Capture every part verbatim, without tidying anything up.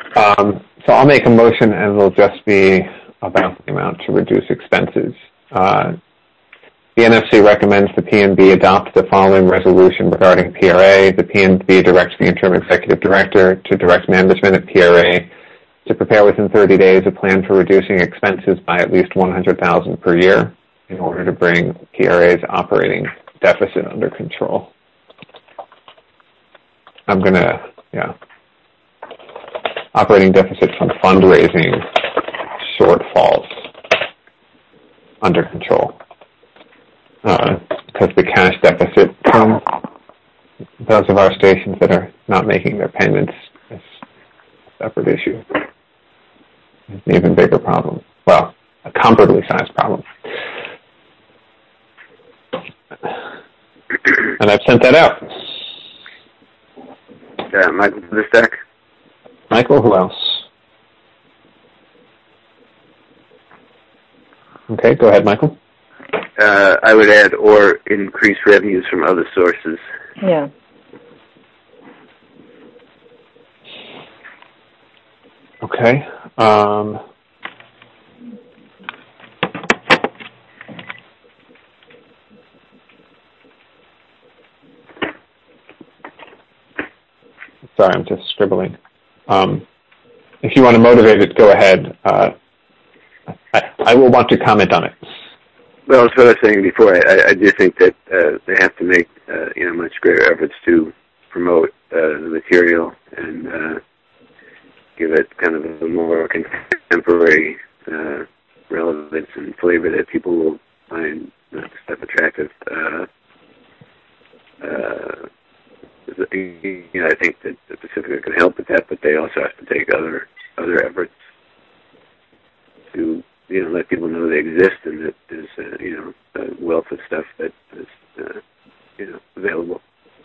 Um, so I'll make a motion, and it'll just be about the amount to reduce expenses. Uh, the N F C recommends the P N B adopt the following resolution regarding P R A. The P N B directs the interim executive director to direct management at P R A to prepare within thirty days a plan for reducing expenses by at least one hundred thousand dollars per year in order to bring P R A's operating deficit under control. I'm going to, yeah. Operating deficit from fundraising shortfalls under control. Uh, because the cash deficit from those of our stations that are not making their payments is a separate issue. It's an even bigger problem. Well, a comparably sized problem. And I've sent that out. Yeah, Michael Vistek. Michael, who else? Okay, go ahead, Michael. Uh, I would add, or increase revenues from other sources. Yeah. Okay. Um, sorry, I'm just scribbling. Um, if you want to motivate it, go ahead. Uh, I, I will want to comment on it. Well, that's what I was saying before. I, I do think that uh, they have to make uh, you know much greater efforts to promote uh, the material and uh, give it kind of a more contemporary uh, relevance and flavor that people will find that stuff attractive. Uh, uh, you know, I think that the Pacifica can help with that, but they also have to take other other efforts to, you know, let people know they exist and that there's, uh, you know, a wealth of stuff that is, uh, you know, available.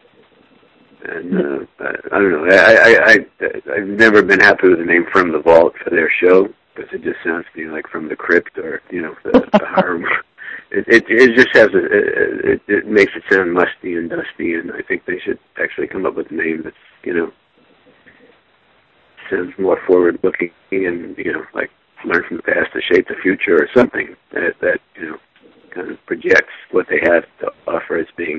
And uh, I, I don't know. I, I, I, I've never been happy with the name From the Vault for their show because it just sounds to me like From the Crypt or, you know, the, the horror. It, it it just has a, it, it makes it sound musty and dusty, and I think they should actually come up with a name that's, you know, sounds more forward-looking and, you know, like learn from the past to shape the future or something that, that you know, kind of projects what they have to offer as being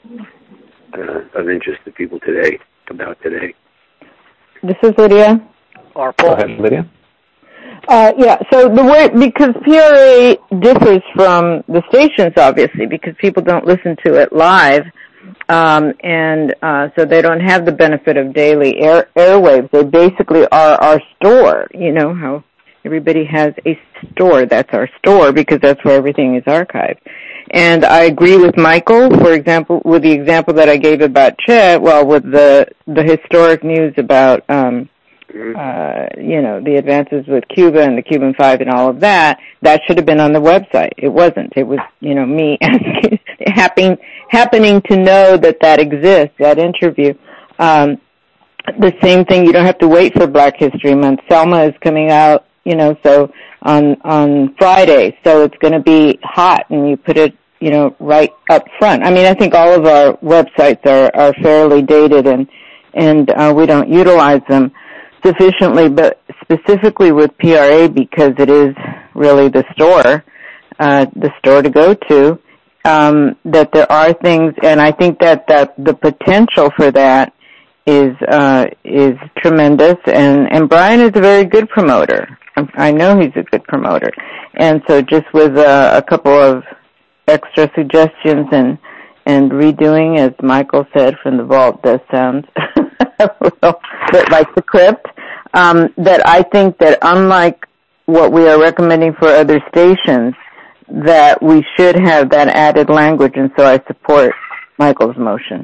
uh, of interest to people today, about today. This is Lydia. Go ahead, Lydia. Uh, yeah, so the way, because P R A differs from the stations, obviously, because people don't listen to it live, um, and uh, so they don't have the benefit of daily air, airwaves. They basically are our store. You know how everybody has a store. That's our store because that's where everything is archived. And I agree with Michael, for example, with the example that I gave about Chet, well, with the, the historic news about, um, uh, you know, the advances with Cuba and the Cuban Five and all of that, that should have been on the website. It wasn't. It was, you know, me asking, happening, happening to know that that exists, that interview. Um, the same thing, you don't have to wait for Black History Month. Selma is coming out, you know, so on, on Friday, so it's going to be hot and you put it, you know, right up front. I mean, I think all of our websites are, are fairly dated and, and, uh, we don't utilize them sufficiently, but specifically with P R A because it is really the store, uh, the store to go to, um, that there are things, and I think that, that the potential for that is, uh, is tremendous, and, and Brian is a very good promoter. I know he's a good promoter. And so just with uh, a couple of extra suggestions and, and redoing, as Michael said, From the Vault does sound a bit like the crypt, um, that I think that unlike what we are recommending for other stations, that we should have that added language, and so I support Michael's motion.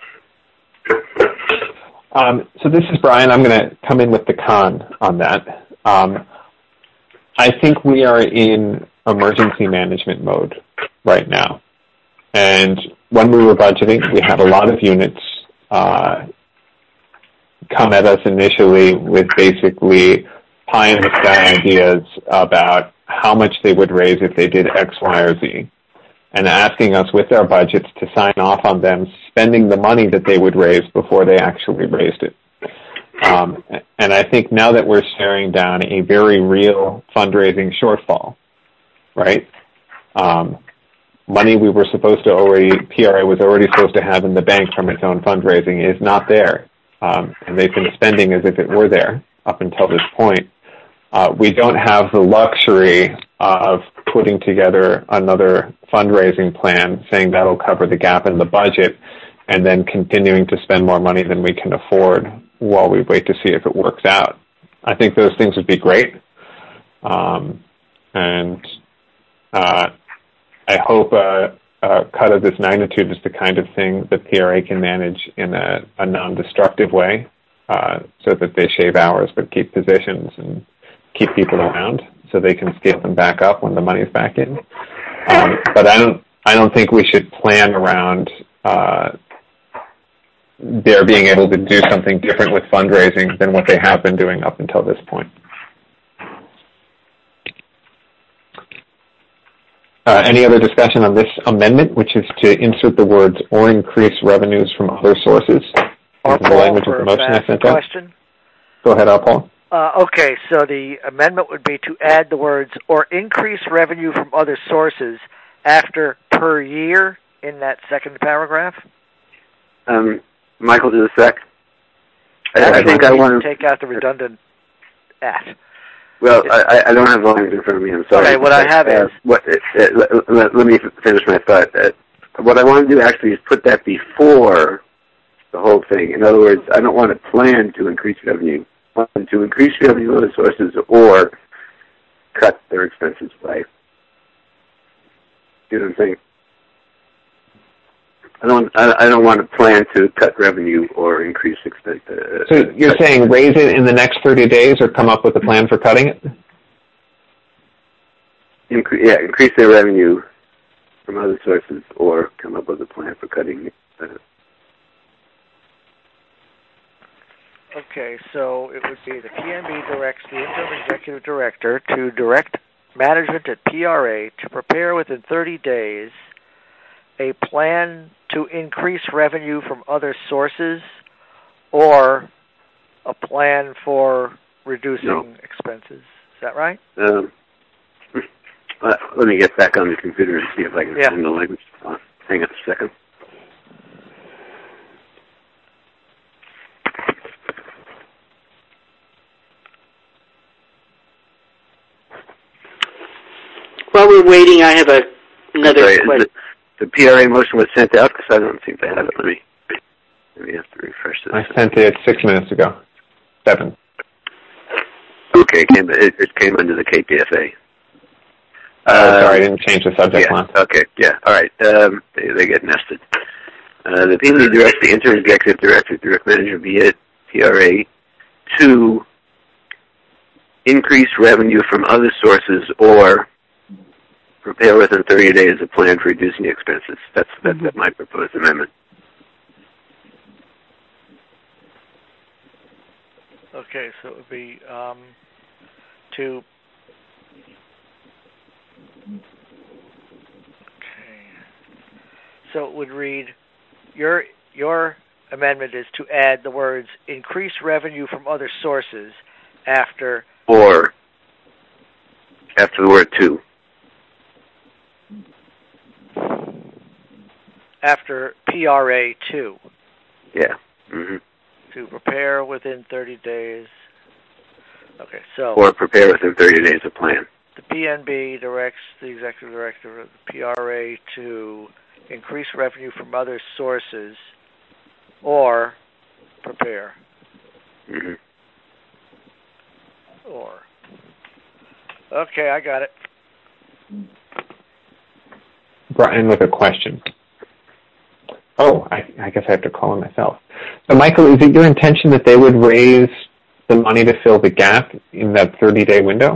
Um, so this is Brian. I'm going to come in with the con on that. Um, I think we are in emergency management mode right now. And when we were budgeting, we had a lot of units uh, come at us initially with basically pie-in-the-sky ideas about how much they would raise if they did X, Y, or Z, and asking us with their budgets to sign off on them spending the money that they would raise before they actually raised it. Um, and I think now that we're staring down a very real fundraising shortfall, right? Um, money we were supposed to already, P R A was already supposed to have in the bank from its own fundraising is not there. Um, and they've been spending as if it were there up until this point. Uh, we don't have the luxury of putting together another fundraising plan saying that'll cover the gap in the budget and then continuing to spend more money than we can afford while we wait to see if it works out. I think those things would be great. Um, and uh, I hope a, a cut of this magnitude is the kind of thing that P R A can manage in a, a non-destructive way uh, so that they shave hours but keep positions and keep people around so they can scale them back up when the money's back in. Um, but I don't, I don't think we should plan around uh, their being able to do something different with fundraising than what they have been doing up until this point. Uh, any other discussion on this amendment, which is to insert the words or increase revenues from other sources? Or the language of the motion I sent out. Question. Go ahead, Paul. Uh, okay, so the amendment would be to add the words or increase revenue from other sources after per year in that second paragraph. Um, Michael, do the sec. I, Actually, I think I want to take out the redundant at. Well, I, I don't have the language in front of me. I'm sorry. Okay, what I have uh, is what. Uh, let, let, let me finish my thought. Uh, what I want to do actually is put that before the whole thing. In other words, I don't want to plan to increase revenue. I want to increase revenue from other sources or cut their expenses by. You know what I'm saying? I don't. I, I don't want to plan to cut revenue or increase expense. Uh, so you're saying raise it in the next thirty days, or come up with a plan for cutting it? Incre- yeah, increase their revenue from other sources, or come up with a plan for cutting it. Uh, Okay, so it would be the P N B directs the interim executive director to direct management at P R A to prepare within thirty days a plan to increase revenue from other sources or a plan for reducing no. expenses. Is that right? Um, uh, let me get back on the computer and see if I can yeah. find the language. Uh, hang on a second. While we're waiting, I have a, another Sorry, question. The, the P R A motion was sent out because I don't think they have it. Let me, let me have to refresh this. I sent it six minutes ago. Seven. Okay, it came, it, it came under the K P F A. Uh, uh, sorry, I didn't change the subject yeah, line. Okay, yeah, all right. Um, they, they get nested. Uh, the P N B directs the interim executive director, direct manager via P R A to increase revenue from other sources or prepare within thirty days a plan for reducing expenses. That's, that's mm-hmm. my proposed amendment. Okay, so it would be um, to... Okay. So it would read, your your amendment is to add the words, increase revenue from other sources after... Or after the word to. After P R A two. Yeah. Mm-hmm. To prepare within thirty days. Okay, so... Or prepare within thirty days a plan. The P N B directs the executive director of the P R A to increase revenue from other sources or prepare. Mm-hmm. Or. Okay, I got it. Brian with a question. Oh, I, I guess I have to call him myself. So, Michael, is it your intention that they would raise the money to fill the gap in that thirty-day window?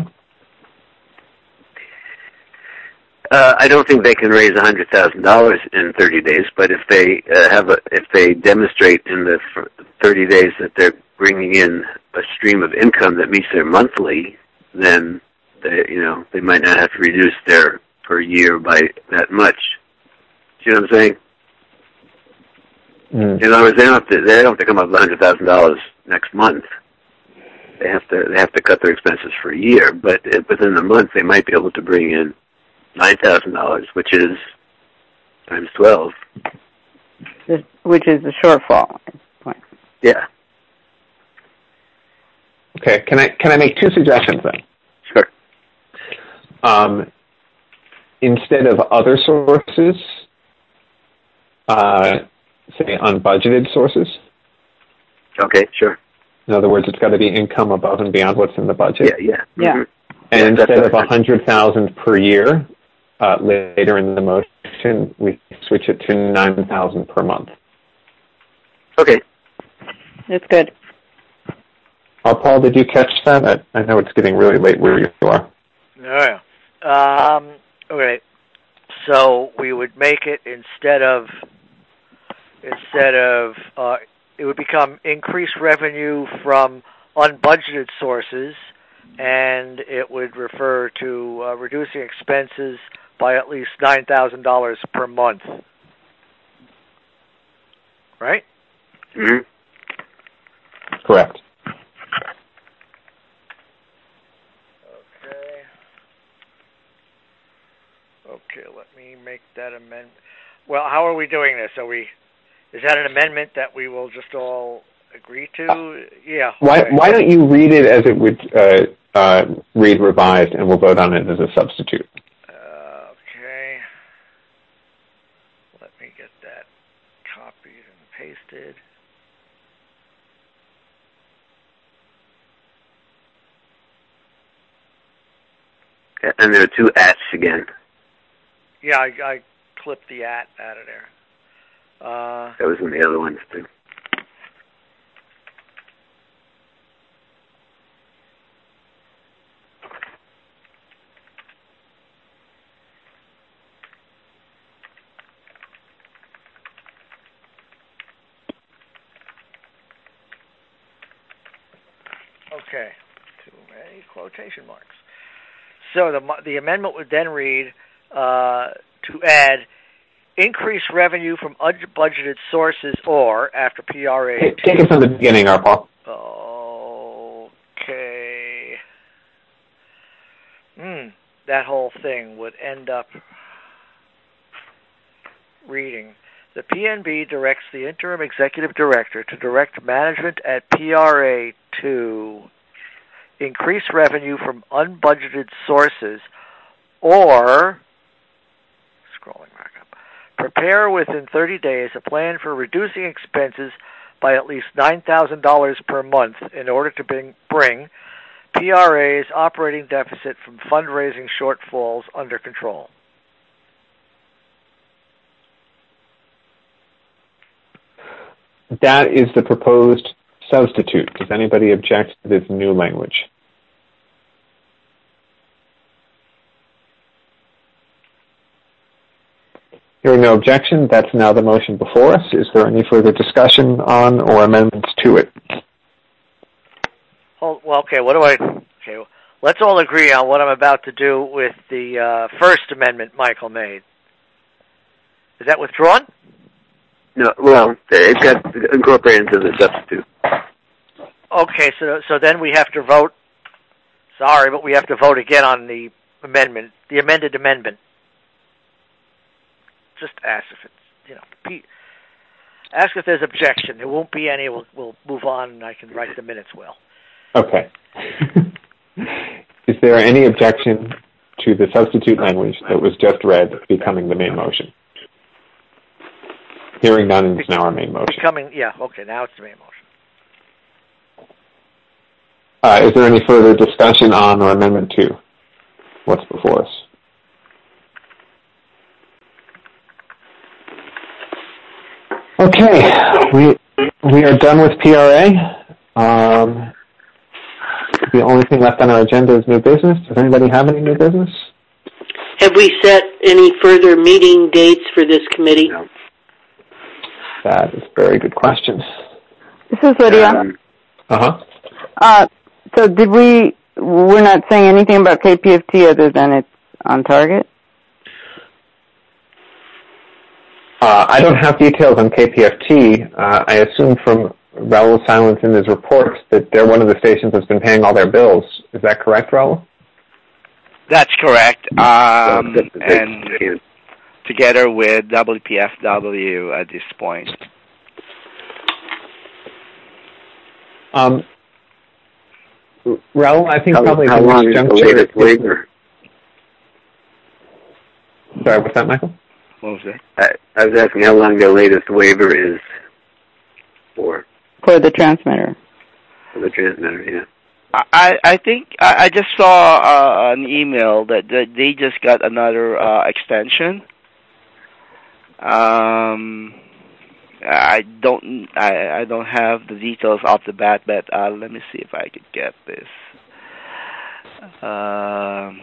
Uh, I don't think they can raise one hundred thousand dollars in thirty days, but if they uh, have a, if they demonstrate in the thirty days that they're bringing in a stream of income that meets their monthly, then they, you know, they might not have to reduce their per year by that much. Do you know what I'm saying? Mm. In other words, they don't have to, they don't have to come up with one hundred thousand dollars next month. They have to they have to cut their expenses for a year, but within the month they might be able to bring in nine thousand dollars, which is times twelve, which is the shortfall. Yeah. Okay. Can I can I make two suggestions then? Sure. Um, instead of other sources, uh, say unbudgeted sources. Okay. Sure. In other words, it's got to be income above and beyond what's in the budget. Yeah, yeah. Yeah. Mm-hmm. And yeah, instead of one hundred thousand dollars per year, uh, later in the motion, we switch it to nine thousand dollars per month. Okay. That's good. Uh, Paul, did you catch that? I, I know it's getting really late where you are. Yeah. Um, okay. So we would make it instead of, instead of, uh, it would become increased revenue from unbudgeted sources, and it would refer to uh, reducing expenses by at least nine thousand dollars per month. Right? Mm-hmm. Correct. Okay. Okay, let me make that amendment. Well, how are we doing this? Are we... Is that an amendment that we will just all agree to? Uh, yeah. Why okay. Why don't you read it as it would uh, uh, read revised, and we'll vote on it as a substitute. Uh, okay. Let me get that copied and pasted. And there are two ats again. Yeah, I, I clipped the at out of there. Uh, that was in the other ones, too. Okay. Too many quotation marks. So the the amendment would then read uh, to add increase revenue from unbudgeted sources or, after P R A... Take, take it from the beginning, R. Paul. Okay. Hmm. That whole thing would end up reading, the P N B directs the interim executive director to direct management at P R A to increase revenue from unbudgeted sources or, scrolling back up, prepare within thirty days a plan for reducing expenses by at least nine thousand dollars per month in order to bring, bring P R A's operating deficit from fundraising shortfalls under control. That is the proposed substitute. Does anybody object to this new language? Hearing no objection, that's now the motion before us. Is there any further discussion on or amendments to it? Oh, well, okay, what do I... Okay, let's all agree on what I'm about to do with the uh, First Amendment Michael made. Is that withdrawn? No, well, it got incorporated into the substitute. Okay, so so then we have to vote. Sorry, but we have to vote again on the amendment, the amended amendment. Just ask if it's, you know, ask if there's objection. There won't be any. We'll, we'll move on, and I can write the minutes well. Okay. Is there any objection to the substitute language that was just read becoming the main motion? Hearing none, it's now our main motion. Becoming, yeah, okay, now it's the main motion. Uh, is there any further discussion on or amendment to what's before us? Okay, we we are done with P R A. Um, the only thing left on our agenda is new business. Does anybody have any new business? Have we set any further meeting dates for this committee? No. That is a very good question. This is Lydia. Um, uh-huh. Uh, so did we, we're not saying anything about K P F T other than it's on target? Uh, I don't have details on K P F T. Uh, I assume from Raul Silence in his reports that they're one of the stations that's been paying all their bills. Is that correct, Raul? That's correct. Um, and together with W P F W at this point. Um, Raul, I think how, probably how the long next is the juncture latest waiver? Sorry, what's that, Michael? What was that? I, I was asking how long the latest waiver is for. For the transmitter. For the transmitter, yeah. I, I think I, I just saw uh, an email that, that they just got another uh, extension. Um, I don't I, I don't have the details off the bat, but uh, let me see if I could get this. Um.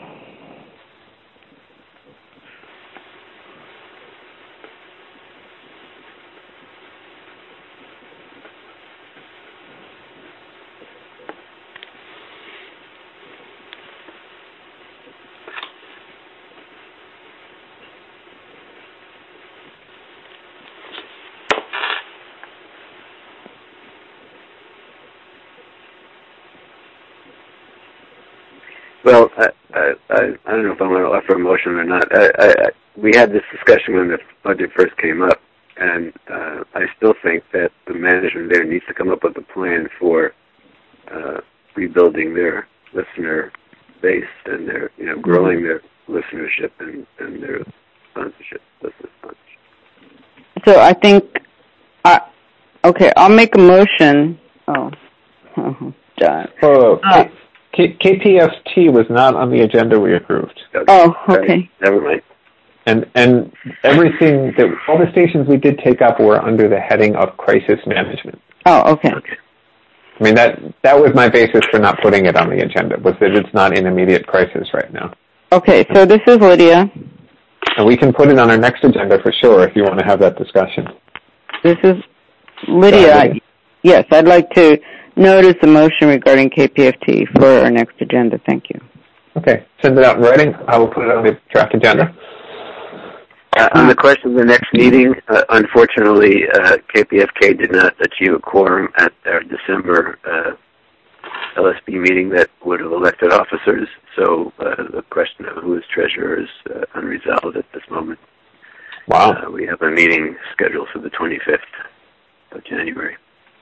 Well, I, I, I, I don't know if I'm going to offer a motion or not. I, I, I, we had this discussion when the budget first came up, and uh, I still think that the management there needs to come up with a plan for uh, rebuilding their listener base and their, you know, growing their listenership and, and their sponsorship, listener sponsorship. So I think, uh, okay, I'll make a motion. Oh, John. Oh, Uh, K- KPFT was not on the agenda we approved. Okay. Oh, okay. Never mind. And and everything that all the stations we did take up were under the heading of crisis management. Oh, okay. Okay. I mean that that was my basis for not putting it on the agenda, was that it's not in immediate crisis right now. Okay, so this is Lydia. And we can put it on our next agenda for sure if you want to have that discussion. This is Lydia. Sorry, Lydia. Yes, I'd like to notice a motion regarding K P F T for our next agenda. Thank you. Okay, send it out in writing. I will put it on the draft agenda. Uh, on the question of the next meeting, uh, unfortunately, uh, K P F K did not achieve a quorum at their December uh, L S B meeting that would have elected officers, so uh, the question of who is treasurer is uh, unresolved at this moment. Wow. Uh, we have a meeting scheduled for the twenty-fifth of January.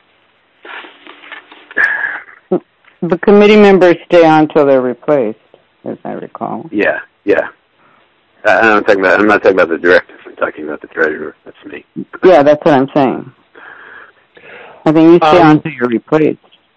The committee members stay on until they're replaced, as I recall. Yeah, yeah. Uh, I'm, talking about, I'm not talking about the directors. I'm talking about the treasurer. That's me. Yeah, that's what I'm saying. I think you stay Um, on until you're replaced.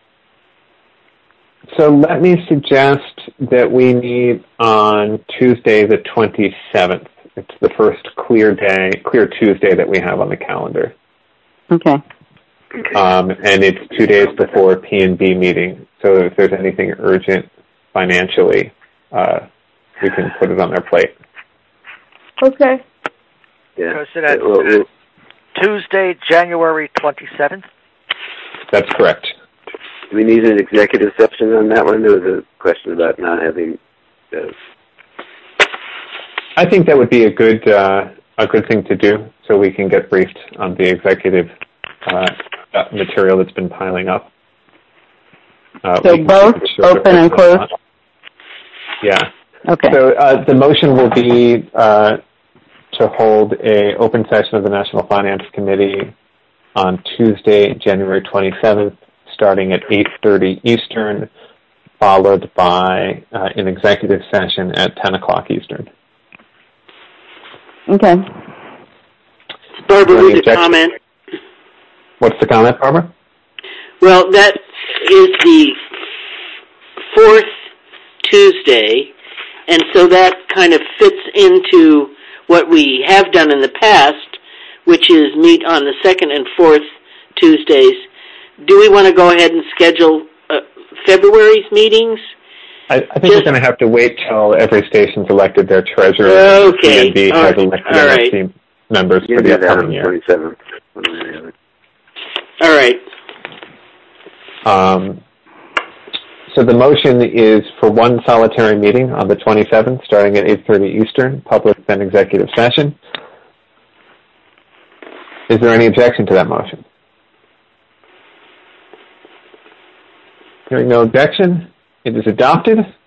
So let me suggest that we meet on Tuesday the twenty-seventh. It's the first clear day, clear Tuesday that we have on the calendar. Okay. Um, and it's two days before P and B meeting. So if there's anything urgent financially, uh, we can put it on their plate. Okay. Yeah. So that's Uh, well, well, Tuesday, January twenty-seventh? That's correct. do we need an executive session on that one? There was a question about not having... Uh, I think that would be a good uh, a good thing to do, so we can get briefed on the executive uh, material that's been piling up. Uh, So both open and closed? Yeah. Okay. So uh, the motion will be uh, to hold a open session of the National Finance Committee on Tuesday, January twenty-seventh, starting at eight thirty Eastern, followed by uh, an executive session at ten o'clock Eastern. Okay. Barbara, Any with a objection? comment. What's the comment, Barbara? Well, that is the fourth Tuesday, and so that kind of fits into what we have done in the past, which is meet on the second and fourth Tuesdays. Do we want to go ahead and schedule uh, February's meetings? I, I think Just, we're going to have to wait till every station's elected their treasurer. Okay. And P and B All has right. elected All their right. team members you for can the do that upcoming on the year. twenty-seventh. One way or the other. All right. Um, so the motion is for one solitary meeting on the twenty-seventh, starting at eight thirty Eastern, public then executive session. Is there any objection to that motion? Hearing no objection, it is adopted. Is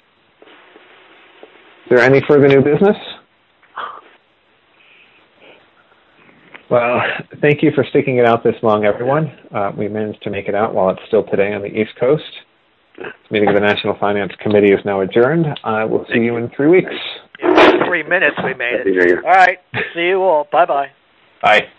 there any further new business? Well, thank you for sticking it out this long, everyone. Uh, we managed to make it out while it's still today on the East Coast. This meeting of the National Finance Committee is now adjourned. I will see you in three weeks. In three minutes we made it. All right. See you all. Bye-bye. Bye.